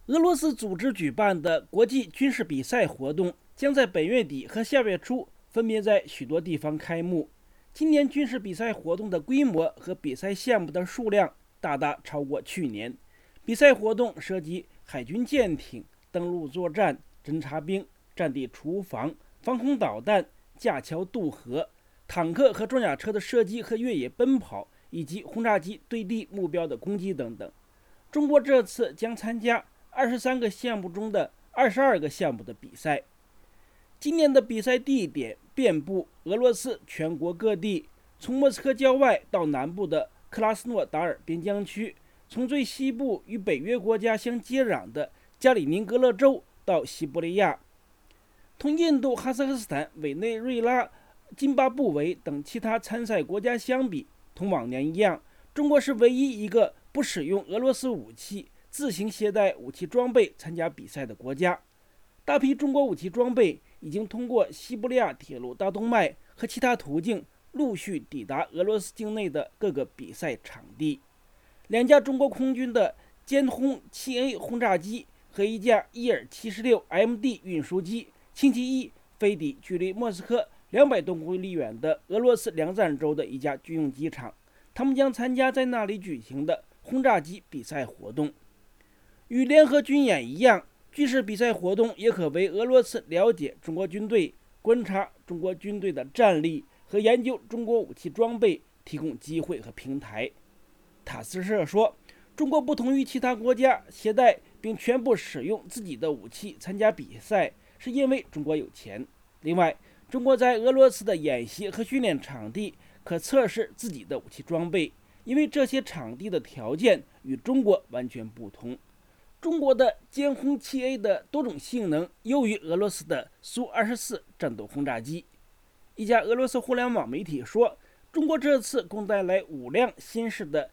俄罗斯组织举办的国际军事比赛活动将在本月底和下月初分别在许多地方开幕。今年军事比赛活动的规模和比赛项目的数量大大超过去年。比赛活动涉及海军舰艇、登陆作战、侦察兵、战地厨房、防空导弹、架桥渡河、坦克和装甲车的射击和越野奔跑，以及轰炸机对地目标的攻击等等。中国这次将参加23个项目中的22个项目的比赛。今年的比赛地点遍布俄罗斯全国各地，从莫斯科郊外到南部的克拉斯诺达尔边疆区，从最西部与北约国家相接壤的加里宁格勒州到西伯利亚。同印度、哈萨克斯坦、委内瑞拉、津巴布韦等其他参赛国家相比，同往年一样，中国是唯一一个不使用俄罗斯武器、自行携带武器装备参加比赛的国家。大批中国武器装备已经通过西伯利亚铁路大动脉和其他途径陆续抵达俄罗斯境内的各个比赛场地。2架中国空军的歼轰 7A 轰炸机和1架伊尔76 MD 运输机星期一飞抵距离莫斯科200多公里远的俄罗斯梁赞州的一家军用机场，他们将参加在那里举行的轰炸机比赛活动。与联合军演一样，军事比赛活动也可为俄罗斯了解中国军队、观察中国军队的战力和研究中国武器装备提供机会和平台。塔斯社说，中国不同于其他国家携带并全部使用自己的武器参加比赛，是因为中国有钱。另外，中国在俄罗斯的演习和训练场地可测试自己的武器装备，因为这些场地的条件与中国完全不同。中国的歼轰 7A 的多种性能优于俄罗斯的苏24战斗轰炸机。一家俄罗斯互联网媒体说，中国这次共带来5辆新式的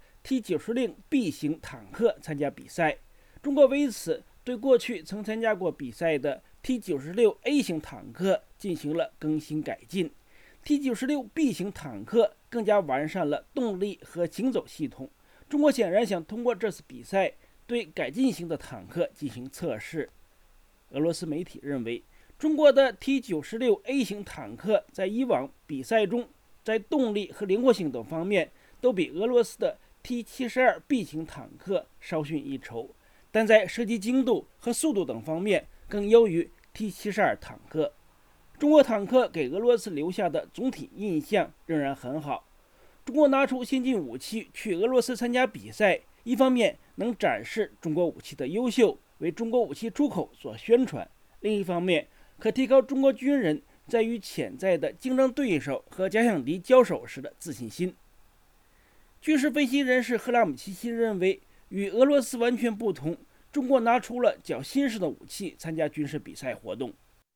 T-96B 型坦克参加比赛。中国为此对过去曾参加过比赛的 T-96A 型坦克进行了更新改进。T-96B 型坦克更加完善了动力和行走系统。中国显然想通过这次比赛对改进型的坦克进行测试。俄罗斯媒体认为，中国的 T-96A 型坦克在以往比赛中在动力和灵活性等方面都比俄罗斯的 T-72B 型坦克稍逊一筹，但在射击精度和速度等方面更优于 T-72坦克。中国坦克给俄罗斯留下的总体印象仍然很好。中国拿出先进武器去俄罗斯参加比赛，一方面能展示中国武器的优秀，为中国武器出口所宣传；另一方面，可提高中国军人在与潜在的竞争对手和假想敌交手时的自信心。军事分析人士赫拉姆齐辛认为，与俄罗斯完全不同，中国拿出了较新式的武器参加军事比赛活动。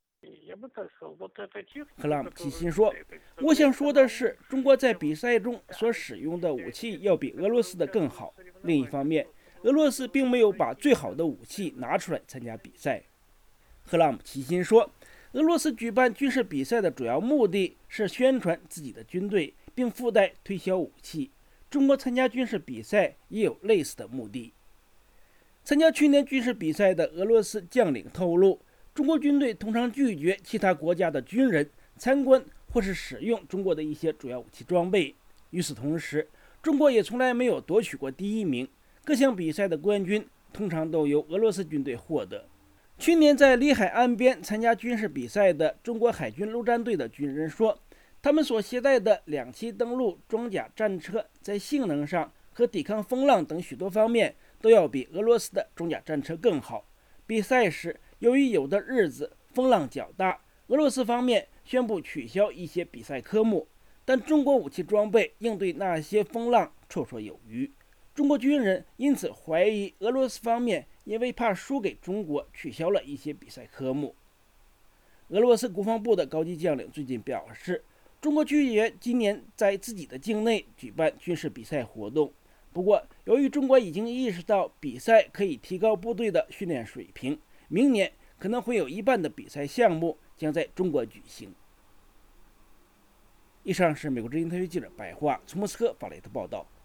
赫拉姆齐辛说，我想说的是，中国在比赛中所使用的武器要比俄罗斯的更好。另一方面，俄罗斯并没有把最好的武器拿出来参加比赛。赫拉姆齐辛说，俄罗斯举办军事比赛的主要目的是宣传自己的军队，并附带推销武器。中国参加军事比赛也有类似的目的。参加去年军事比赛的俄罗斯将领透露，中国军队通常拒绝其他国家的军人参观或是使用中国的一些主要武器装备。与此同时，中国也从来没有夺取过第1名，各项比赛的冠军通常都由俄罗斯军队获得。去年在里海岸边参加军事比赛的中国海军陆战队的军人说，他们所携带的2栖登陆装甲战车在性能上和抵抗风浪等许多方面都要比俄罗斯的装甲战车更好。比赛时，由于有的日子风浪较大，俄罗斯方面宣布取消一些比赛科目，但中国武器装备应对那些风浪绰绰有余。中国军人因此怀疑俄罗斯方面因为怕输给中国取消了一些比赛科目。俄罗斯国防部的高级将领最近表示，中国拒绝今年在自己的境内举办军事比赛活动。不过，由于中国已经意识到比赛可以提高部队的训练水平，明年可能会有一半的比赛项目将在中国举行。以上是美国之音特约记者白桦从莫斯科发来的报道。